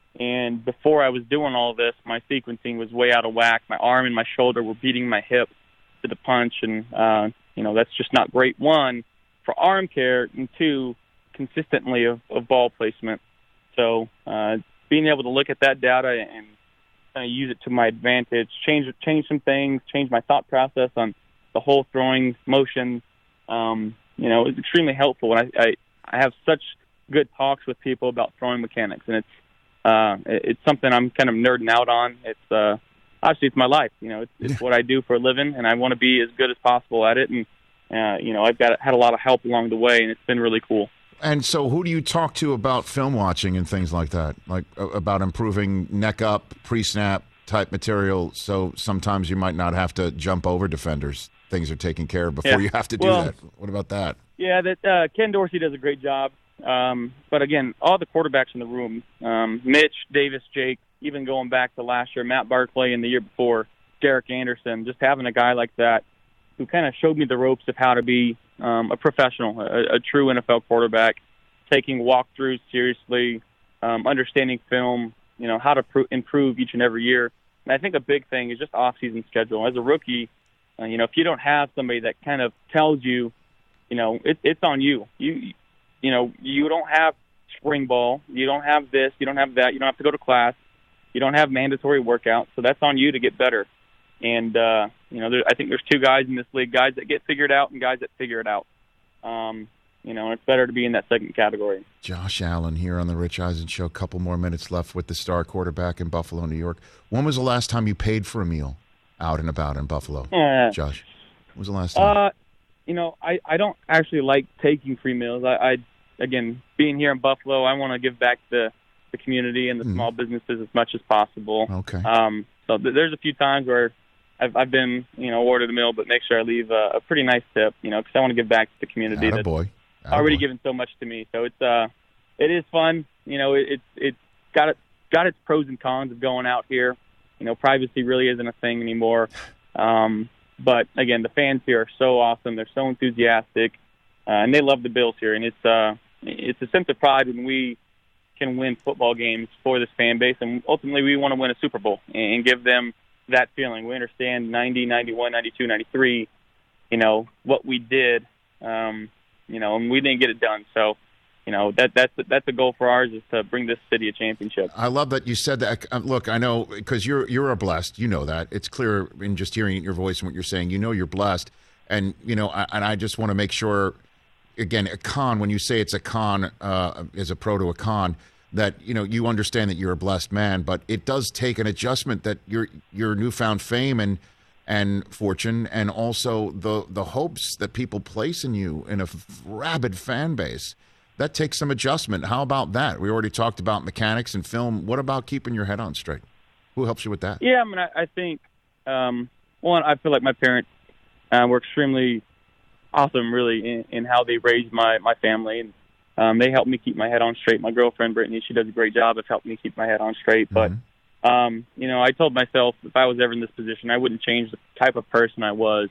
And before I was doing all this, my sequencing was way out of whack. My arm and my shoulder were beating my hip to the punch, and uh, you know that's just not great. One, for arm care, and two, consistently of, of ball placement. So uh, being able to look at that data and kind of use it to my advantage, change change some things, change my thought process on the whole throwing motion, um, you know, is extremely helpful. And I, I, I have such good talks with people about throwing mechanics, and it's uh, it's something I'm kind of nerding out on. It's uh, obviously it's my life, you know, it's, it's what I do for a living, and I want to be as good as possible at it. And uh, you know, I've got had a lot of help along the way, and it's been really cool. And so who do you talk to about film watching and things like that? Like uh, about improving neck up, pre-snap type material, so sometimes you might not have to jump over defenders. Things are taken care of before Yeah. you have to do Well, that. What about that? Yeah, that uh, Ken Dorsey does a great job. Um, but again, all the quarterbacks in the room, um, Mitch, Davis, Jake, even going back to last year, Matt Barkley, and the year before, Derek Anderson, just having a guy like that who kind of showed me the ropes of how to be um, a professional, a, a true N F L quarterback, taking walkthroughs seriously, um, understanding film, you know, how to pr- improve each and every year. And I think a big thing is just off-season schedule. As a rookie, uh, you know, if you don't have somebody that kind of tells you, you know, it, it's on you. You, you know, you don't have spring ball. You don't have this. You don't have that. You don't have to go to class. You don't have mandatory workouts. So that's on you to get better. And, uh, you know, there, I think there's two guys in this league, guys that get figured out and guys that figure it out. Um, you know, it's better to be in that second category. Josh Allen here on the Rich Eisen Show. A couple more minutes left with the star quarterback in Buffalo, New York. When was the last time you paid for a meal out and about in Buffalo? Uh, Josh, when was the last time? Uh, you know, I, I don't actually like taking free meals. I, I again, being here in Buffalo, I want to give back to the community and the Mm. small businesses as much as possible. Okay. Um, so th- there's a few times where I've, I've been, you know, ordered a meal, but make sure I leave a, a pretty nice tip, you know, because I want to give back to the community that's Attaboy. already Attaboy. given so much to me. So it's uh, it is fun. You know, it, it's it's got it got its pros and cons of going out here. You know, privacy really isn't a thing anymore. Um, but again, the fans here are so awesome. They're so enthusiastic, uh, and they love the Bills here. And it's uh, it's a sense of pride when we can win football games for this fan base, and ultimately we want to win a Super Bowl and give them that feeling. We understand ninety, ninety-one, ninety-two, ninety-three, you know, what we did, um, you know, and we didn't get it done. So, you know, that that's that's a goal for ours, is to bring this city a championship. I love that you said that. Uh, Look, I know because you're you're a blessed. You know that. It's clear in just hearing your voice and what you're saying. You know you're blessed, and you know, I, and I just want to make sure. Again, a con. When you say it's a con, uh, as a pro to a con, that you know you understand that you're a blessed man, but it does take an adjustment that your your newfound fame and and fortune, and also the the hopes that people place in you in a rabid fan base. That takes some adjustment. How about that? We already talked about mechanics and film. What about keeping your head on straight? Who helps you with that? Yeah, I mean, I, I think, um, one, I feel like my parents uh, were extremely awesome, really, in, in how they raised my, my family. And um, they helped me keep my head on straight. My girlfriend, Brittany, she does a great job of helping me keep my head on straight. Mm-hmm. But, um, you know, I told myself if I was ever in this position, I wouldn't change the type of person I was.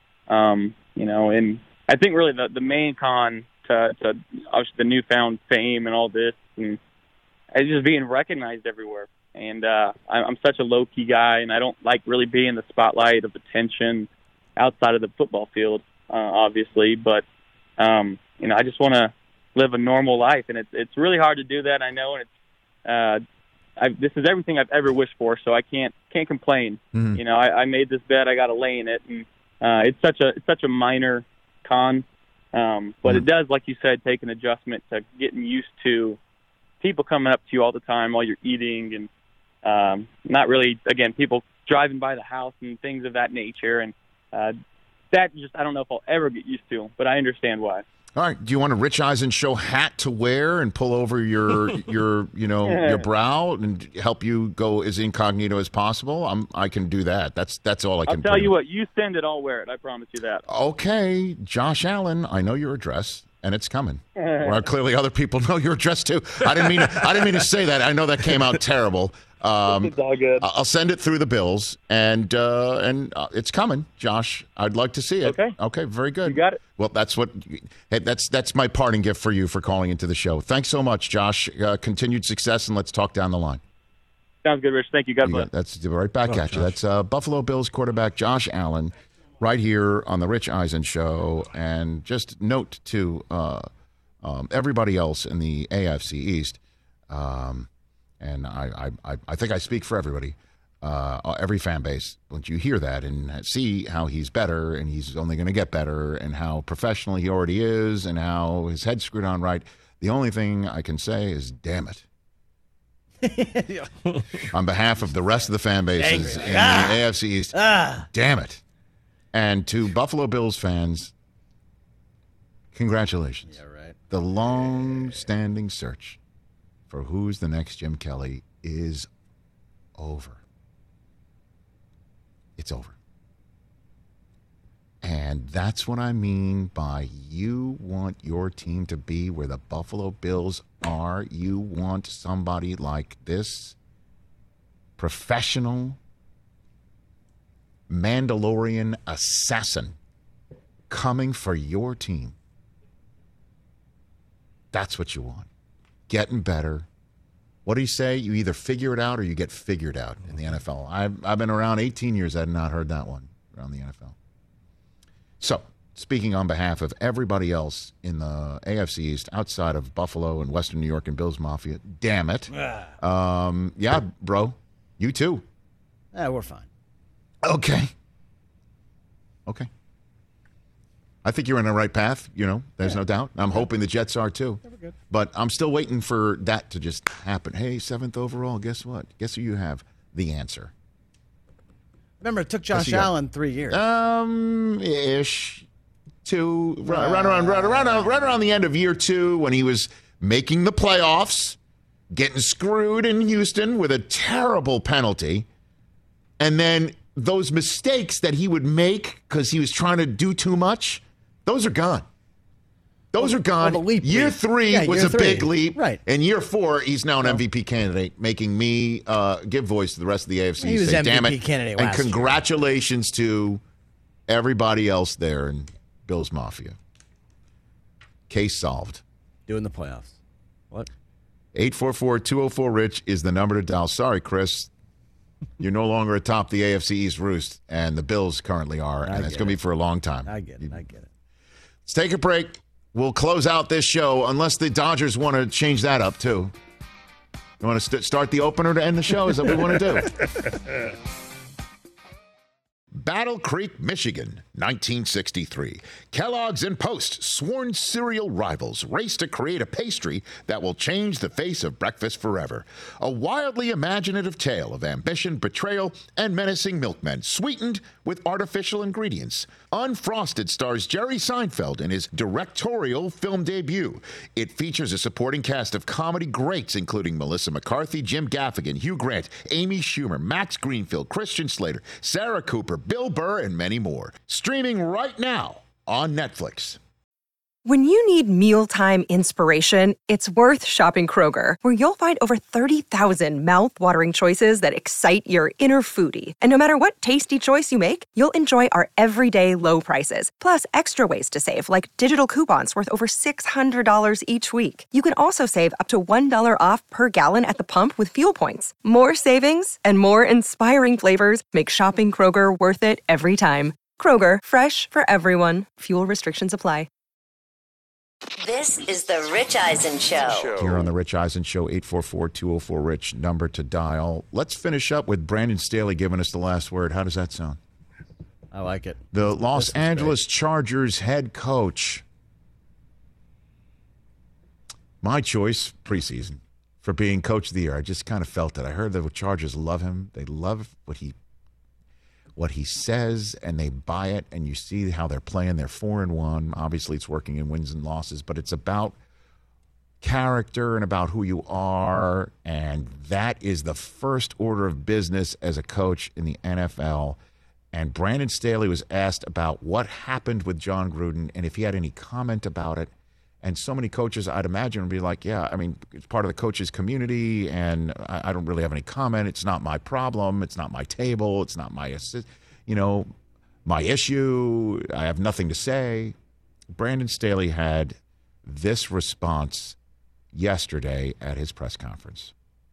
Um, you know, and I think really the, the main con to, to obviously the newfound fame and all this, and it's just being recognized everywhere. And uh, I, I'm such a low-key guy, and I don't like really being in the spotlight of attention outside of the football field, uh, obviously. But, um, you know, I just want to live a normal life, and it's it's really hard to do that, I know. And it's uh, I, this is everything I've ever wished for, so I can't can't complain. Mm-hmm. You know, I, I made this bed, I got to lay in it, and uh, it's such a it's such a minor con. Um, but it does, like you said, take an adjustment to getting used to people coming up to you all the time while you're eating, and um, not really, again, people driving by the house and things of that nature. And uh, that just, I don't know if I'll ever get used to, but I understand why. All right. Do you want a Rich Eisen Show hat to wear and pull over your your you know your brow and help you go as incognito as possible? I'm I can do that. That's that's all I can. I'll tell you what. You send it, I'll wear it. I promise you that. Okay, Josh Allen. I know your address, and it's coming. Well, clearly, other people know your address too. I didn't mean to, I didn't mean to say that. I know that came out terrible. Um, it's all good. I'll send it through the bills, and uh, and uh, it's coming, Josh. I'd like to see it. Okay. Okay. Very good. You got it. Well, that's what. Hey, that's that's my parting gift for you for calling into the show. Thanks so much, Josh. Uh, continued success, and let's talk down the line. Sounds good, Rich. Thank you. God bless. That's right back Oh, at you. Josh. That's uh, Buffalo Bills quarterback Josh Allen, right here on the Rich Eisen Show. And just note to uh, um, everybody else in the A F C East. Um, And I, I, I think I speak for everybody, uh, every fan base. Once you hear that and see how he's better and he's only going to get better and how professional he already is and how his head's screwed on right, the only thing I can say is, damn it. On behalf of the rest of the fan bases Angry. in Ah. the A F C East, Ah. damn it. And to Buffalo Bills fans, congratulations. Yeah, right. The long-standing search for who's the next Jim Kelly is over. It's over. And that's what I mean by you want your team to be where the Buffalo Bills are. You want somebody like this professional Mandalorian assassin coming for your team. That's what you want. Getting better. What do you say? You either figure it out or you get figured out in the N F L. I've, I've been around eighteen years. I had not heard that one around the N F L. So, speaking on behalf of everybody else in the A F C East, outside of Buffalo and Western New York and Bills Mafia, damn it. Um, yeah, bro. You too. Yeah, we're fine. Okay. Okay. I think you're on the right path, you know, there's Yeah. no doubt. I'm hoping the Jets are too. Yeah, we're good. But I'm still waiting for that to just happen. Hey, seventh overall, guess what? Guess who you have? The answer. Remember, it took Yes, Josh you got- Allen three years. Um, ish. Two, right, right around, right around, right around the end of year two when he was making the playoffs, getting screwed in Houston with a terrible penalty, and then those mistakes that he would make because he was trying to do too much, those are gone. Those are gone. Well, the leap year leap. three Yeah, was year a three. big leap. Right. And year four, he's now an M V P candidate, making me uh, give voice to the rest of the A F C. He was Say, M V P damn it. candidate And last year. congratulations to everybody else there in Bills Mafia. Case solved. Doing the playoffs. What? eight four four, two oh four, RICH is the number to dial. Sorry, Chris. You're no longer atop the A F C East roost, and the Bills currently are, I and it's get going to be it. for a long time. I get it. I get it. Let's take a break. We'll close out this show, unless the Dodgers want to change that up, too. You want to st- start the opener to end the show? Is that what we want to do? Battle Creek, Michigan, nineteen sixty-three. Kellogg's and Post, sworn cereal rivals, race to create a pastry that will change the face of breakfast forever. A wildly imaginative tale of ambition, betrayal, and menacing milkmen, sweetened with artificial ingredients. Unfrosted stars Jerry Seinfeld in his directorial film debut. It features a supporting cast of comedy greats, including Melissa McCarthy, Jim Gaffigan, Hugh Grant, Amy Schumer, Max Greenfield, Christian Slater, Sarah Cooper, Bill Burr, and many more. Streaming right now on Netflix. When you need mealtime inspiration, it's worth shopping Kroger, where you'll find over thirty thousand mouthwatering choices that excite your inner foodie. And no matter what tasty choice you make, you'll enjoy our everyday low prices, plus extra ways to save, like digital coupons worth over six hundred dollars each week. You can also save up to one dollar off per gallon at the pump with fuel points. More savings and more inspiring flavors make shopping Kroger worth it every time. Kroger, fresh for everyone. Fuel restrictions apply. This is the Rich Eisen Show. Here on the Rich Eisen Show, eight four four, two oh four, RICH, number to dial. Let's finish up with Brandon Staley giving us the last word. How does that sound? I like it. The Los This is Angeles Chargers head coach My choice preseason for being coach of the year. I just kind of felt it. I heard the Chargers love him. They love what he what he says, and they buy it, and you see how they're playing. They're four and one. Obviously, it's working in wins and losses, but it's about character and about who you are, and that is the first order of business as a coach in the N F L. And Brandon Staley was asked about what happened with John Gruden and if he had any comment about it. And so many coaches, I'd imagine, would be like, yeah, I mean, it's part of the coaches' community, and I, I don't really have any comment. It's not my problem. It's not my table. It's not my, you know, my issue. I have nothing to say. Brandon Staley had this response yesterday at his press conference.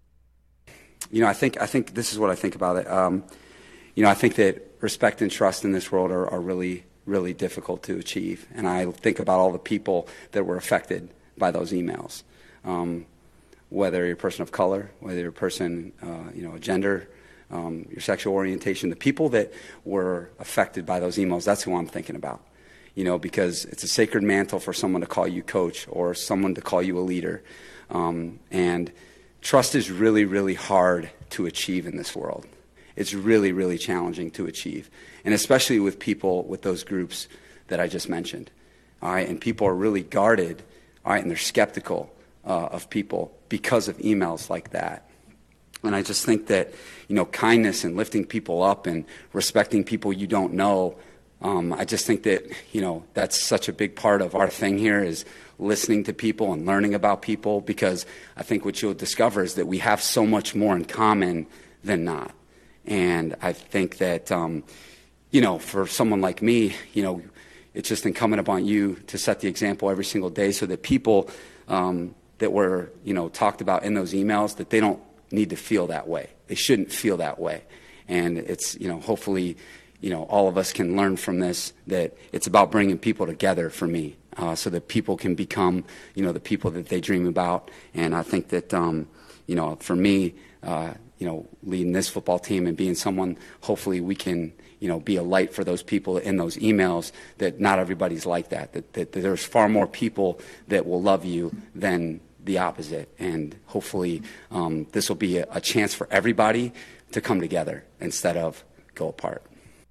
You know, I think I think this is what I think about it. Um, you know, I think that respect and trust in this world are, are really really difficult to achieve. And I think about all the people that were affected by those emails, um, whether you're a person of color, whether you're a person, uh, you know, a gender, um, your sexual orientation, the people that were affected by those emails, that's who I'm thinking about. You know, because it's a sacred mantle for someone to call you coach or someone to call you a leader. Um, and trust is really, really hard to achieve in this world. It's really, really challenging to achieve, and especially with people with those groups that I just mentioned. All right, and people are really guarded, all right, and they're skeptical uh, of people because of emails like that. And I just think that, you know, kindness and lifting people up and respecting people you don't know, um, I just think that, you know, that's such a big part of our thing here is listening to people and learning about people, because I think what you'll discover is that we have so much more in common than not. And I think that, um, you know, for someone like me, you know, it's just incumbent upon you to set the example every single day so that people um, that were, you know, talked about in those emails, that they don't need to feel that way. They shouldn't feel that way. And it's, you know, hopefully, you know, all of us can learn from this, that it's about bringing people together for me, uh, so that people can become, you know, the people that they dream about. And I think that, um, you know, for me, uh, you know, leading this football team and being someone, hopefully we can, you know, be a light for those people in those emails, that not everybody's like that, that, that, that there's far more people that will love you than the opposite. And hopefully um, this will be a, a chance for everybody to come together instead of go apart.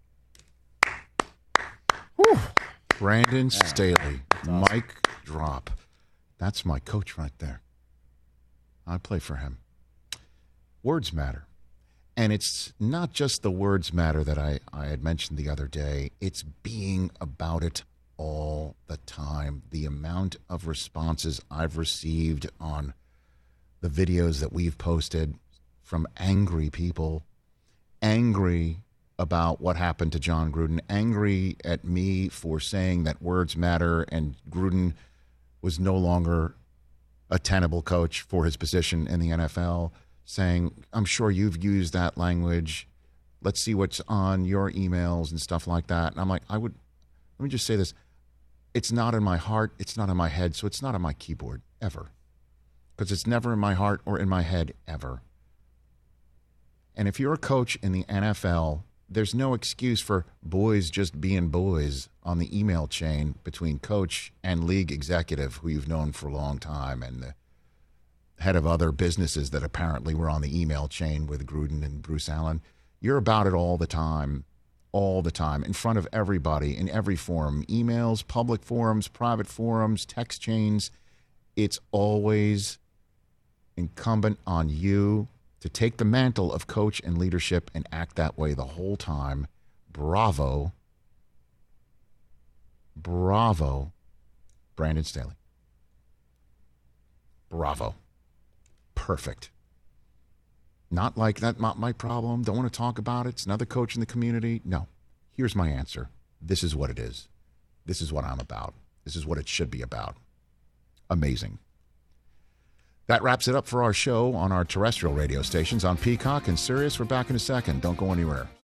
Whew. Brandon Staley, awesome. Mic drop. That's my coach right there. I play for him. Words matter. And it's not just the words matter that I, I had mentioned the other day. It's being about it all the time. The amount of responses I've received on the videos that we've posted from angry people, angry about what happened to John Gruden, angry at me for saying that words matter and Gruden was no longer a tenable coach for his position in the N F L, saying, I'm sure you've used that language. Let's see what's on your emails and stuff like that. And I'm like, I would, let me just say this. It's not in my heart. It's not in my head. So it's not on my keyboard ever, because it's never in my heart or in my head ever. And if you're a coach in the N F L, there's no excuse for boys just being boys on the email chain between coach and league executive who you've known for a long time, and the head of other businesses that apparently were on the email chain with Gruden and Bruce Allen. You're about it all the time, all the time, in front of everybody, in every forum, emails, public forums, private forums, text chains. It's always incumbent on you to take the mantle of coach and leadership and act that way the whole time. Bravo. Bravo, Brandon Staley. Bravo. Perfect. Not like, that's not my problem. Don't want to talk about it. It's another coach in the community. No. Here's my answer. This is what it is. This is what I'm about. This is what it should be about. Amazing. That wraps it up for our show on our terrestrial radio stations on Peacock and Sirius. We're back in a second. Don't go anywhere.